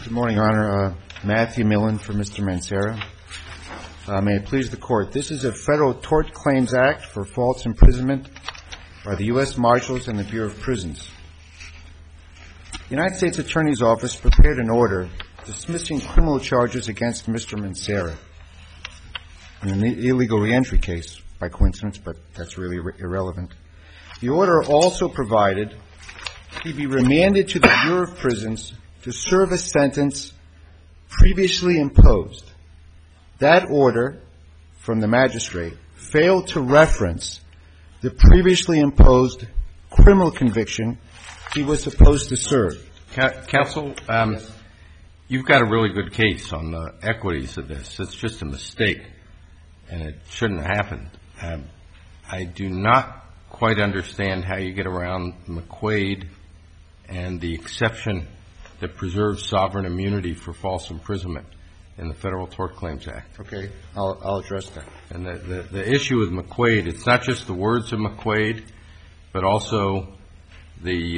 Good morning, Your Honor. Matthew Millen for Mr. Mancera. May it please the Court. This is a Federal Tort Claims Act for false imprisonment by the U.S. Marshals and the Bureau of Prisons. The United States Attorney's Office prepared an order dismissing criminal charges against Mr. Mancera in an illegal reentry case, by coincidence, but that's really irrelevant. The order also provided he be remanded to the Bureau of Prisons to serve a sentence previously imposed. That order from the magistrate failed to reference the previously imposed criminal conviction he was supposed to serve. Counsel, you've got a really good case on the equities of this. It's just a mistake, and it shouldn't have happened. I do not quite understand how you get around McQuaid and the exception that preserves sovereign immunity for false imprisonment in the Federal Tort Claims Act. Okay, I'll address that. And the issue with McQuaid, it's not just the words of McQuaid, but also the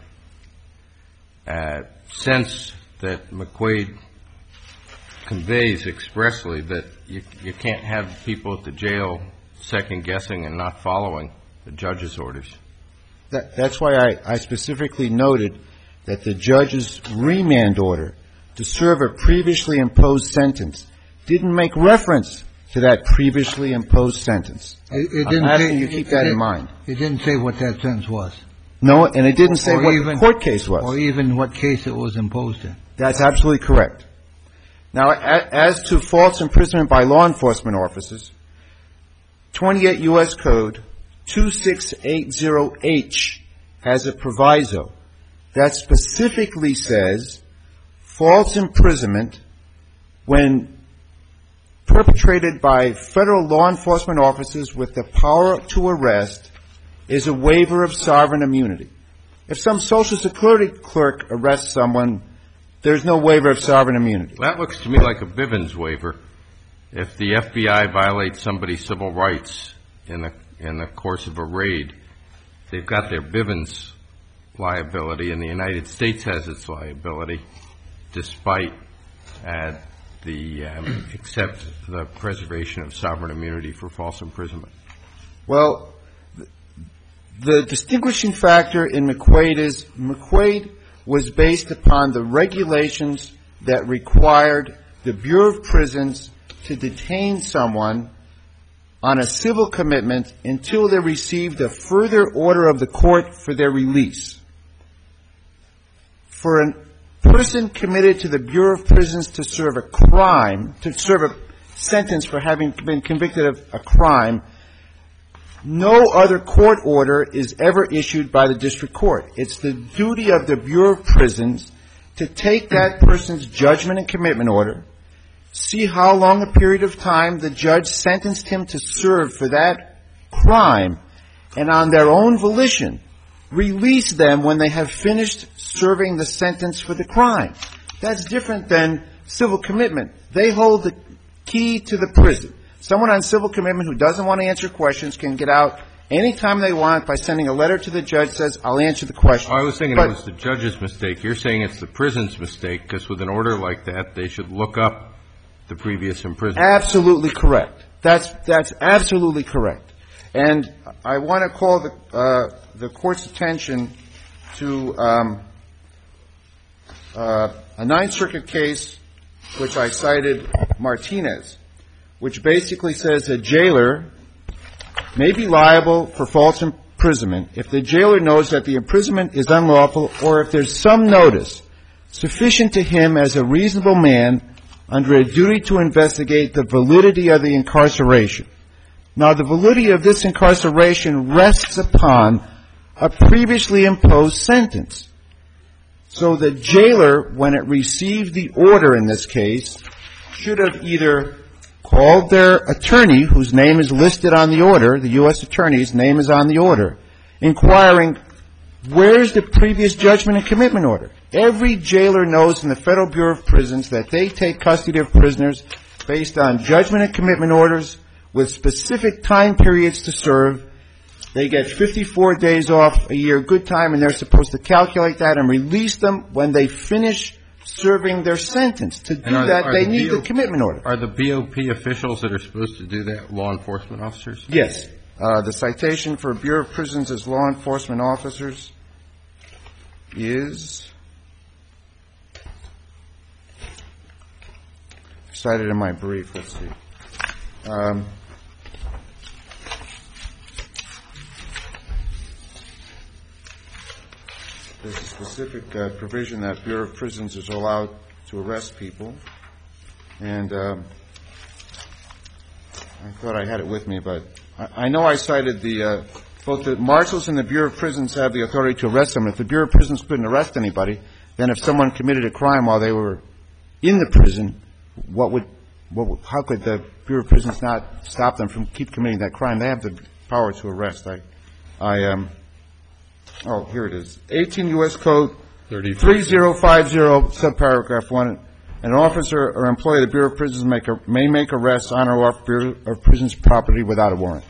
sense that McQuaid conveys expressly that you can't have people at the jail second-guessing and not following the judge's orders. That's why I specifically noted that the judge's remand order to serve a previously imposed sentence didn't make reference to that previously imposed sentence. I'm asking you to keep that in mind. It didn't say what that sentence was. No, and it didn't say what the court case was. Or even what case it was imposed in. That's absolutely correct. Now, as to false imprisonment by law enforcement officers, 28 U.S. Code 2680H has a proviso that specifically says false imprisonment when perpetrated by federal law enforcement officers with the power to arrest is a waiver of sovereign immunity. If some Social Security clerk arrests someone, there's no waiver of sovereign immunity. That looks to me like a Bivens waiver. If the FBI violates somebody's civil rights in the course of a raid, they've got their Bivens liability, and the United States has its liability, despite except the preservation of sovereign immunity for false imprisonment. Well, the distinguishing factor in McQuaid is McQuaid was based upon the regulations that required the Bureau of Prisons to detain someone on a civil commitment until they received a further order of the court for their release. For a person committed to the Bureau of Prisons to serve a crime, to serve a sentence for having been convicted of a crime, no other court order is ever issued by the district court. It's the duty of the Bureau of Prisons to take that person's judgment and commitment order, see how long a period of time the judge sentenced him to serve for that crime, and on their own volition, release them when they have finished serving the sentence for the crime. That's different than civil commitment. They hold the key to the prison. Someone on civil commitment who doesn't want to answer questions can get out anytime they want by sending a letter to the judge that says, I'll answer the question. I was thinking it was the judge's mistake. You're saying it's the prison's mistake, because with an order like that, they should look up the previous imprisonment. Absolutely correct. That's absolutely correct. And I want to call the Court's attention to a Ninth Circuit case which I cited, Martinez, which basically says a jailer may be liable for false imprisonment if the jailer knows that the imprisonment is unlawful or if there's some notice sufficient to him as a reasonable man under a duty to investigate the validity of the incarceration. Now, the validity of this incarceration rests upon a previously imposed sentence. So the jailer, when it received the order in this case, should have either called their attorney, whose name is listed on the order, the U.S. attorney's name is on the order, inquiring, where's the previous judgment and commitment order? Every jailer knows in the Federal Bureau of Prisons that they take custody of prisoners based on judgment and commitment orders with specific time periods to serve. They get 54 days off a year, good time, and they're supposed to calculate that and release them when they finish serving their sentence. To do that, they need the commitment order. Are the BOP officials that are supposed to do that law enforcement officers? Yes. The citation for Bureau of Prisons as law enforcement officers is cited in my brief. Let's see. There's a specific provision that Bureau of Prisons is allowed to arrest people. And I thought I had it with me, but I know I cited both the marshals and the Bureau of Prisons have the authority to arrest them. If the Bureau of Prisons couldn't arrest anybody, then if someone committed a crime while they were in the prison, how could the Bureau of Prisons not stop them from keep committing that crime? They have the power to arrest. Oh, here it is. 18 U.S. Code 3050, subparagraph 1. An officer or employee of the Bureau of Prisons may make arrests on or off Bureau of Prisons property without a warrant.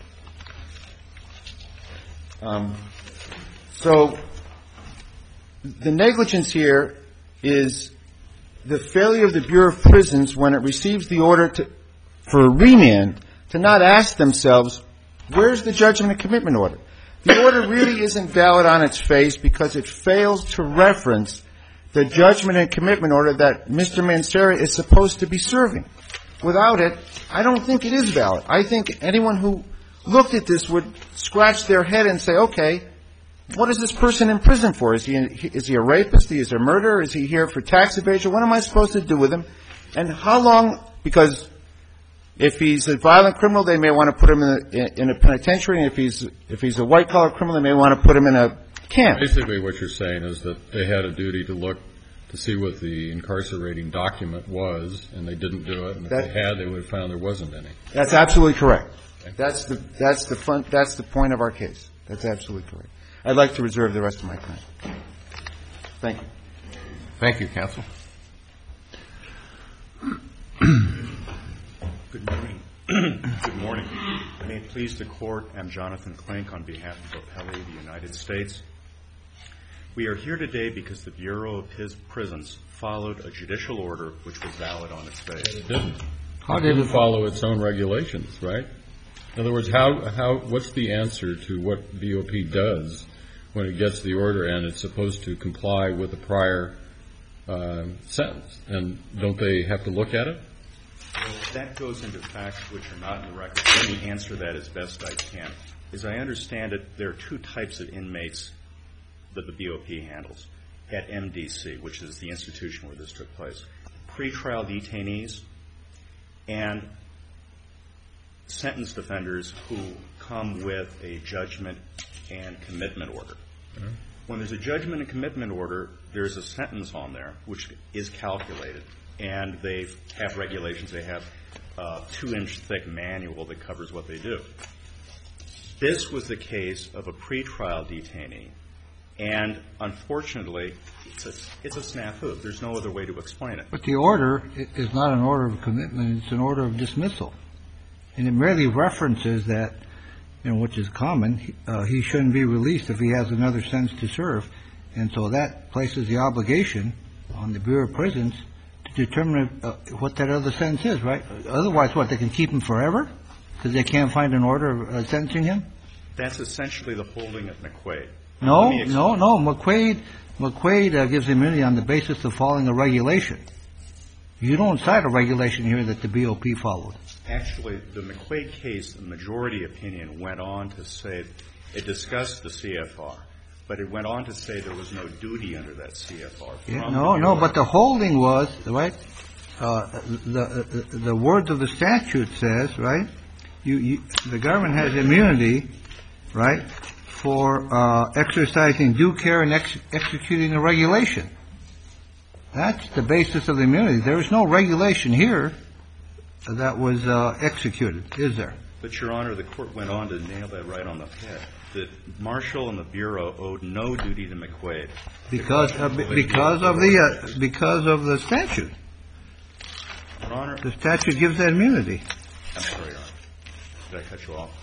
So the negligence here is the failure of the Bureau of Prisons when it receives the order for a remand to not ask themselves, where's the judgment and commitment order? The order really isn't valid on its face because it fails to reference the judgment and commitment order that Mr. Mancera is supposed to be serving. Without it, I don't think it is valid. I think anyone who looked at this would scratch their head and say, okay, what is this person in prison for? Is he a rapist? Is he a murderer? Is he here for tax evasion? What am I supposed to do with him? And how long? Because if he's a violent criminal, they may want to put him in a penitentiary. And if he's a white-collar criminal, they may want to put him in a camp. Basically what you're saying is that they had a duty to look to see what the incarcerating document was, and they didn't do it. And if they had, they would have found there wasn't any. That's absolutely correct. Okay. That's the point of our case. That's absolutely correct. I'd like to reserve the rest of my time. Thank you. Thank you, counsel. Good morning. Good morning. May it please the Court, I'm Jonathan Klink on behalf of Appellee of the United States. We are here today because the Bureau of Prisons followed a judicial order which was valid on its face. It didn't. It didn't follow its own regulations, right? In other words, what's the answer to what BOP does when it gets the order and it's supposed to comply with the prior sentence? And don't they have to look at it? Well, that goes into facts which are not in the record. Let me answer that as best I can. As I understand it, there are two types of inmates that the BOP handles at MDC, which is the institution where this took place. Pretrial detainees and sentenced offenders who come with a judgment and commitment order. Mm-hmm. When there's a judgment and commitment order, there's a sentence on there which is calculated, and they have regulations. They have a 2-inch thick manual that covers what they do. This was the case of a pretrial detainee, and unfortunately, it's a snafu. There's no other way to explain it. But the order is not an order of commitment. It's an order of dismissal. And it merely references that, which is common, he shouldn't be released if he has another sentence to serve. And so that places the obligation on the Bureau of Prisons to determine what that other sentence is, right? Otherwise, what, they can keep him forever because they can't find an order of sentencing him? That's essentially the holding of McQuaid. No. McQuaid gives immunity on the basis of following a regulation. You don't cite a regulation here that the BOP followed. Actually, the McQuaid case, the majority opinion went on to say it discussed the CFR, but it went on to say there was no duty under that CFR. No, but the holding was, right, the words of the statute says, right, the government has immunity, right, for exercising due care and executing a regulation. That's the basis of the immunity. There is no regulation here that was executed, is there? But, Your Honor, the Court went on to nail that right on the head. The Marshal and the Bureau owed no duty to McQuaid. Because of the statute. Your Honor. The statute gives that immunity. I'm sorry, Your Honor. Did I cut you off?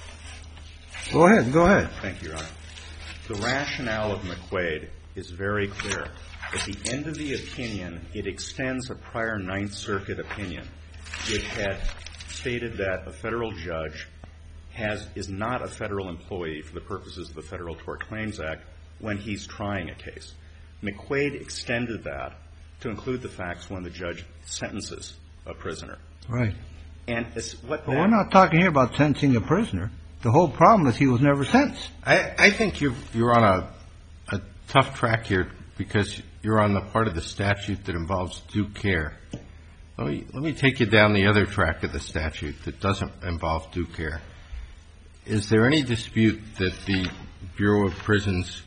Go ahead. Thank you, Your Honor. The rationale of McQuaid is very clear. At the end of the opinion, it extends a prior Ninth Circuit opinion, which had stated that a federal judge is not a federal employee for the purposes of the Federal Tort Claims Act when he's trying a case. McQuaid extended that to include the facts when the judge sentences a prisoner. Right. And it's what But we're not talking here about sentencing a prisoner. The whole problem is he was never sentenced. I think you're on a tough track here because you're on the part of the statute that involves due care. Let me take you down the other track of the statute that doesn't involve due care. Is there any dispute that the Bureau of Prisons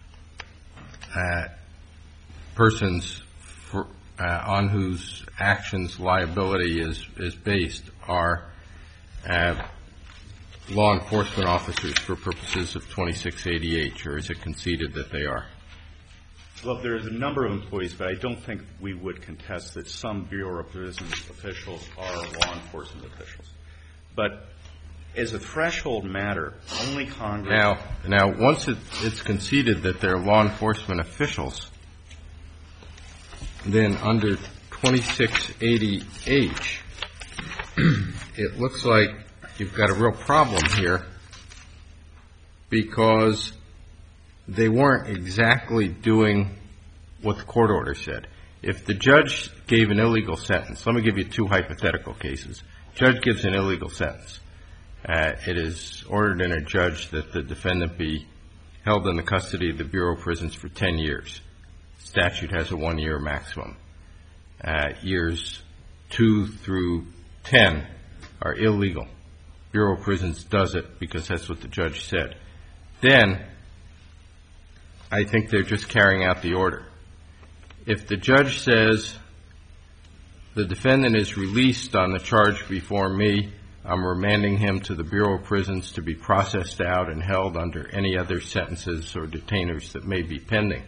persons on whose actions liability is based are law enforcement officers for purposes of 2680H, or is it conceded that they are? Well, there's a number of employees, but I don't think we would contest that some Bureau of Prisons officials are law enforcement officials. But as a threshold matter, only Congress... Now, once it's conceded that they're law enforcement officials, then under 2680H, it looks like you've got a real problem here because they weren't exactly doing what the court order said. If the judge gave an illegal sentence, let me give you two hypothetical cases. Judge gives an illegal sentence. It is ordered in a judge that the defendant be held in the custody of the Bureau of Prisons for 10 years. Statute has a 1-year maximum. Years 2 through 10 are illegal. Bureau of Prisons does it because that's what the judge said. Then I think they're just carrying out the order. If the judge says the defendant is released on the charge before me, I'm remanding him to the Bureau of Prisons to be processed out and held under any other sentences or detainers that may be pending.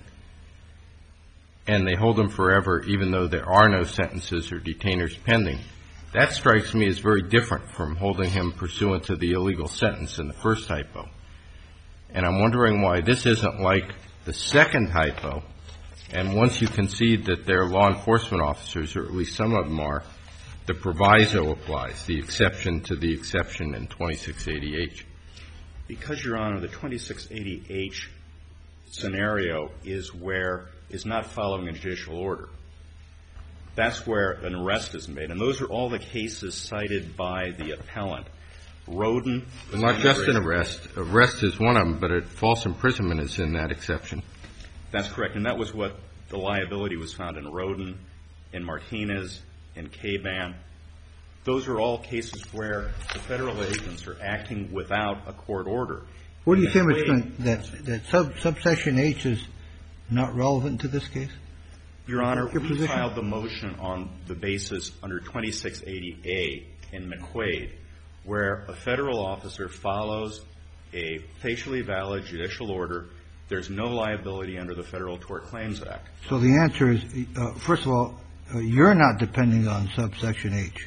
And they hold him forever even though there are no sentences or detainers pending. That strikes me as very different from holding him pursuant to the illegal sentence in the first hypo. And I'm wondering why this isn't like the second hypo, and once you concede that they're law enforcement officers, or at least some of them are, the proviso applies, the exception to the exception in 2680H. Because, Your Honor, the 2680H scenario is not following a judicial order. That's where an arrest is made. And those are all the cases cited by the appellant. Roden. Not just an arrest. Arrest is one of them, but false imprisonment is in that exception. That's correct. And that was what the liability was found in Roden, in Martinez, in Caban. Those are all cases where the federal agents are acting without a court order. What do you say, Mr. Flynn, that subsection H is not relevant to this case? Your Honor, we filed the motion on the basis under 2680A in McQuaid, where a federal officer follows a facially valid judicial order. There's no liability under the Federal Tort Claims Act. So the answer is, first of all, you're not depending on subsection H,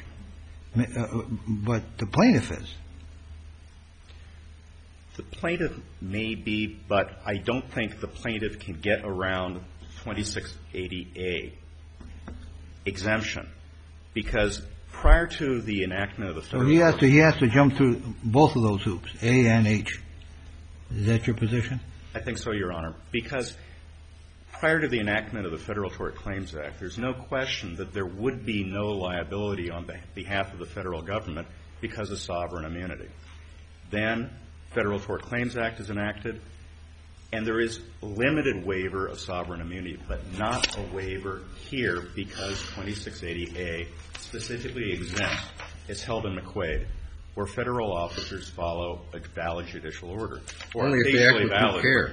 but the plaintiff is. The plaintiff may be, but I don't think the plaintiff can get around 2680A exemption, because prior to the enactment of the federal... So he has to jump through both of those hoops, A and H. Is that your position? I think so, Your Honor, because prior to the enactment of the Federal Tort Claims Act, there's no question that there would be no liability on behalf of the federal government because of sovereign immunity. Then Federal Tort Claims Act is enacted, and there is limited waiver of sovereign immunity, but not a waiver here because 2680A specifically exempts. It's held in McQuaid, where federal officers follow a valid judicial order. Only if they act with due care.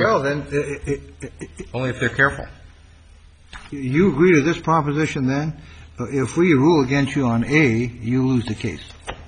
Only if they're careful. You agree to this proposition, then? If we rule against you on A, you lose the case.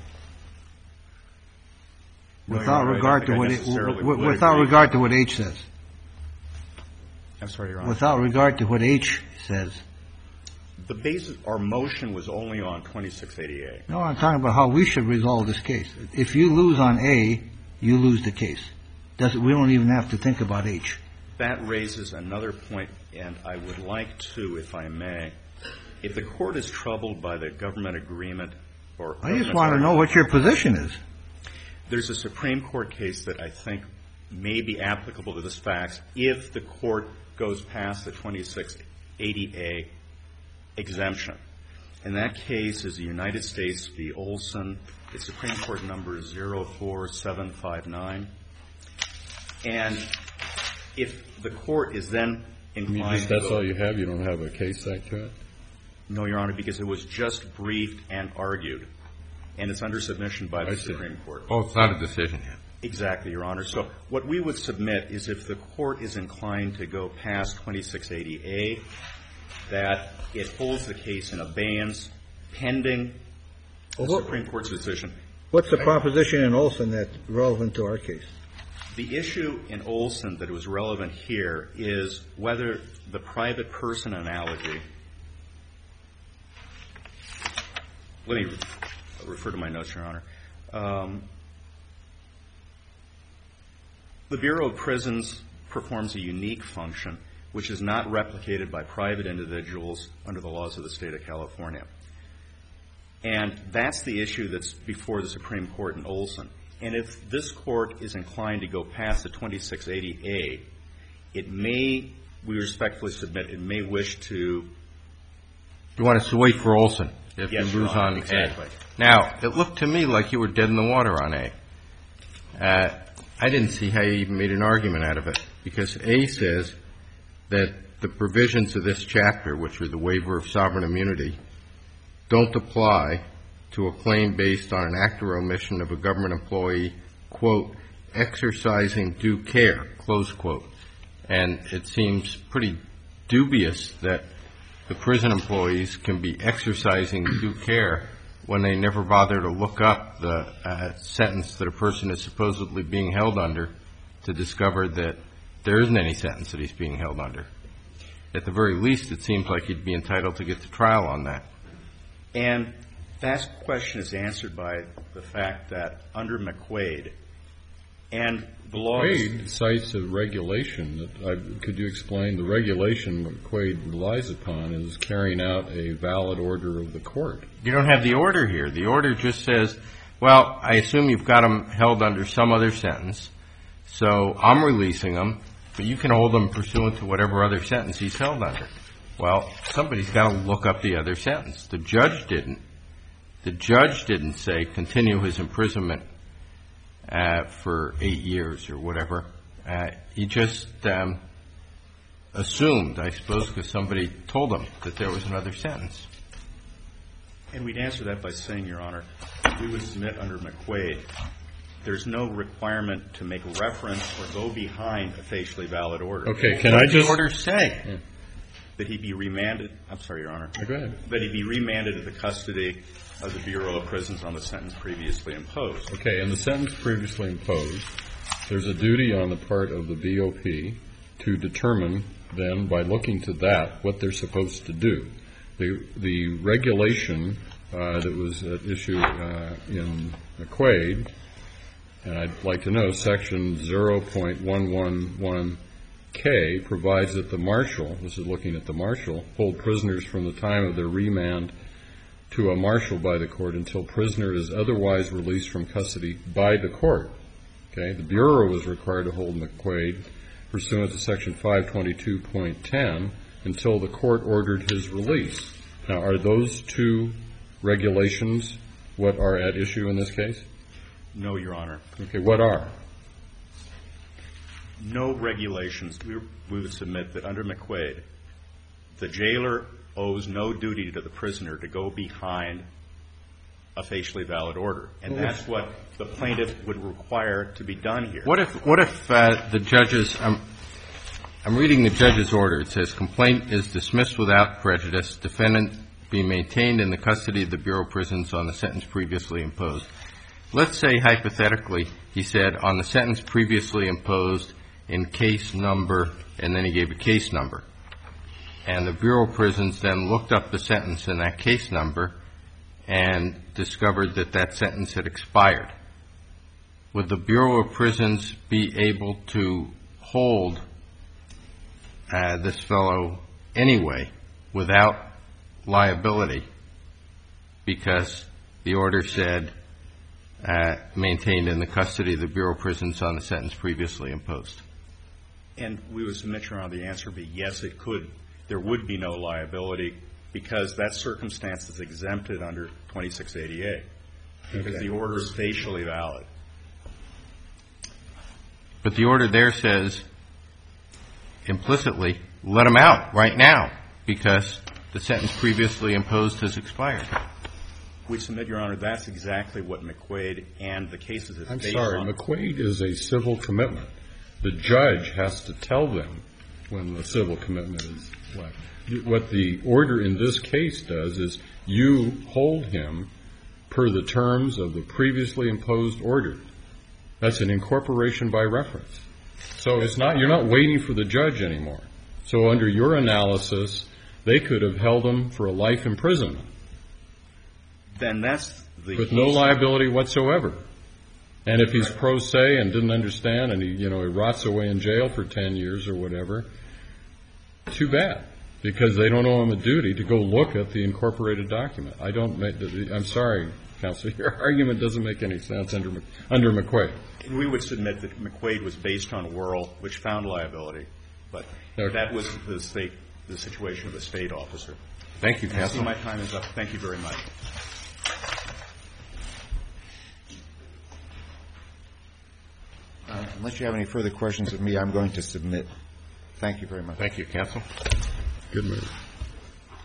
Without regard to what H says. I'm sorry, Your Honor. Without regard to what H says. The basis, our motion was only on 2680A. No, I'm talking about how we should resolve this case. If you lose on A, you lose the case. We don't even have to think about H. that raises another point, and I would like to, if I may, if the Court is troubled by the government agreement or... I just want to know what your position is. There's a Supreme Court case that I think may be applicable to this fact if the Court goes past the 2680A exemption. And that case is the United States v. Olson. It's Supreme Court number 04759. And if the Court is then inclined to... That's all you have? You don't have a case cite to it? No, Your Honor, because it was just briefed and argued. And it's under submission by the Supreme Court. Oh, it's not a decision yet. Exactly, Your Honor. So what we would submit is if the Court is inclined to go past 2680A, that it holds the case in abeyance pending the Supreme Court's decision. What's the proposition in Olson that's relevant to our case? The issue in Olson that was relevant here is whether the private person analogy... Let me refer to my notes, Your Honor. The Bureau of Prisons performs a unique function which is not replicated by private individuals under the laws of the State of California. And that's the issue that's before the Supreme Court in Olson. And if this Court is inclined to go past the 2680A, it may, we respectfully submit, it may wish to... You want us to wait for Olson if Yes, you Your lose Honor, on exactly. A. Now, it looked to me like you were dead in the water on A. I didn't see how you even made an argument out of it, because A says that the provisions of this chapter, which are the waiver of sovereign immunity, don't apply to a claim based on an act or omission of a government employee, quote, exercising due care, close quote. And it seems pretty dubious that the prison employees can be exercising due care when they never bother to look up the sentence that a person is supposedly being held under to discover that there isn't any sentence that he's being held under. At the very least, it seems like he'd be entitled to get to trial on that. And that question is answered by the fact that under McQuaid and the law... McQuaid cites a regulation. Could you explain the regulation McQuaid relies upon is carrying out a valid order of the court? You don't have the order here. The order just says, well, I assume you've got him held under some other sentence, so I'm releasing him, but you can hold him pursuant to whatever other sentence he's held under. Well, somebody's got to look up the other sentence. The judge didn't. The judge didn't say continue his imprisonment for 8 years or whatever. He just assumed, I suppose, because somebody told him that there was another sentence. And we'd answer that by saying, Your Honor, we would submit under McQuaid there's no requirement to make reference or go behind a facially valid order. Okay, can I just... What does the order say? That he be remanded... I'm sorry, Your Honor. Go ahead. That he be remanded to the custody of the Bureau of Prisons on the sentence previously imposed. Okay, in the sentence previously imposed, there's a duty on the part of the BOP to determine then, by looking to that, what they're supposed to do. The regulation that was at issue in McQuaid, and I'd like to know, Section 0.111K provides that the marshal, this is looking at the marshal, hold prisoners from the time of their remand to a marshal by the court until prisoner is otherwise released from custody by the court. Okay, the Bureau was required to hold McQuaid pursuant to Section 522.10 until the court ordered his release. Now, are those two regulations what are at issue in this case? No, Your Honor. Okay, what are? No regulations. We would submit that under McQuaid, the jailer owes no duty to the prisoner to go behind a facially valid order. And that's what the plaintiff would require to be done here. What if the judge's I'm reading the judge's order. It says, complaint is dismissed without prejudice. Defendant be maintained in the custody of the Bureau of Prisons on the sentence previously imposed. Let's say, hypothetically, he said, on the sentence previously imposed in case number, and then he gave a case number. And the Bureau of Prisons then looked up the sentence in that case number and discovered that that sentence had expired. Would the Bureau of Prisons be able to hold this fellow anyway without liability because the order said maintained in the custody of the Bureau of Prisons on the sentence previously imposed? And we would submit, Your Honor, the answer would be yes, it could. There would be no liability because that circumstance is exempted under 2688 because the order is facially valid. But the order there says implicitly, let him out right now because the sentence previously imposed has expired. We submit, Your Honor, that's exactly what McQuaid and the cases is based I'm sorry. on. McQuaid is a civil commitment. The judge has to tell them when the civil commitment is left. What the order in this case does is you hold him per the terms of the previously imposed order. That's an incorporation by reference. So it's not, you're not waiting for the judge anymore. So under your analysis, they could have held him for a life imprisonment. Then that's the with no liability whatsoever. And if he's pro se and didn't understand and he rots away in jail for 10 years or whatever, too bad. Because they don't owe him a duty to go look at the incorporated document. I'm sorry, counsel, your argument doesn't make any sense under McQuaid. We would submit that McQuaid was based on Worrell, which found liability. But that was the situation of the state officer. Thank you, counsel. I see my time is up. Thank you very much. Unless you have any further questions of me, I'm going to submit. Thank you very much. Thank you, counsel. Good move.